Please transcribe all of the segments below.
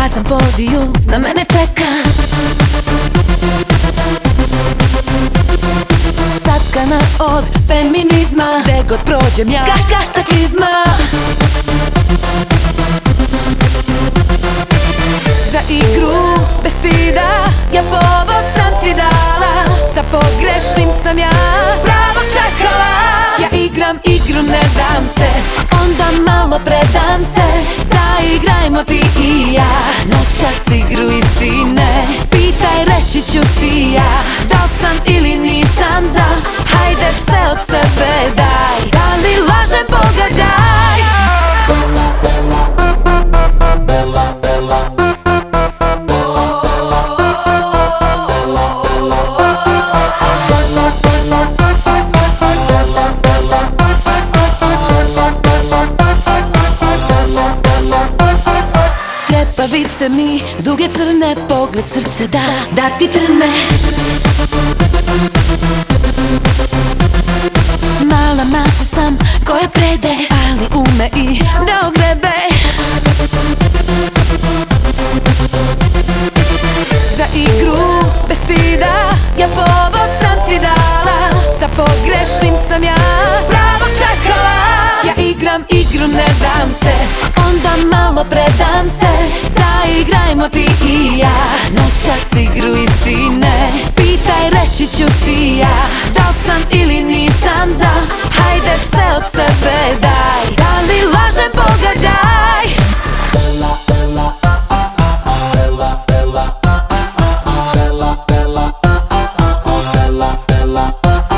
prazan podijum na mene čeka. Satkana od feminizma, gde god prođem ja kataklizma. Za igru bez stida ja povod sam ti dala. Sa pogrešnim sam ja pravog čekala. Ja igram igru, ne dam se, onda malo predam se. Zaigrajmo ti i ja noćas igru istine. Pitaj, reći ću ti ja da li sam ili nisam za. Hajde sve od sebe daj, da li lažem pogađaj. Bella, bella, bella, bella. Trepavice mi, duge crne, pogled srce da ti trne. Mala maca sam koja prede, ali ume i da ogrebe. Za igru bez stida ja povod sam ti dala. Sa pogrešnim sam ja pravog čekala. Ja igram igru, ne dam se, onda malo predam se. Zaigrajmo ti i ja noćas igru istine. Pitaj, reći ću ti ja da li sam ili nisam za. Hajde sve od sebe daj, da li lažem pogađaj. Bella, bella, bella, bella, bella, bella, bella, bella, bella,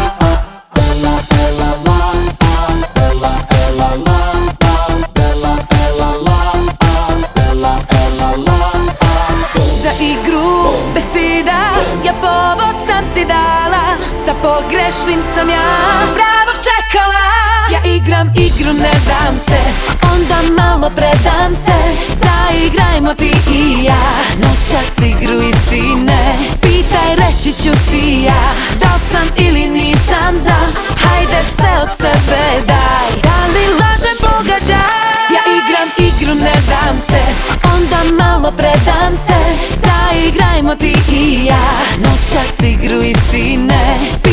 Za igru bez stida ja povod sam ti dala. Sa pogrešnim sam ja pravog čekala. Ja igram igru, ne dam se, onda malo predam se. Zaigrajmo ti i ja noćas igru istine. Pitaj, reći ću ti ja da li sam ili nisam za. Hajde sve od sebe daj, da li lažem pogađaj. Ja igram igru, ne dam se, onda malo predam se. Zaigrajmo ti i ja noćas igru istine.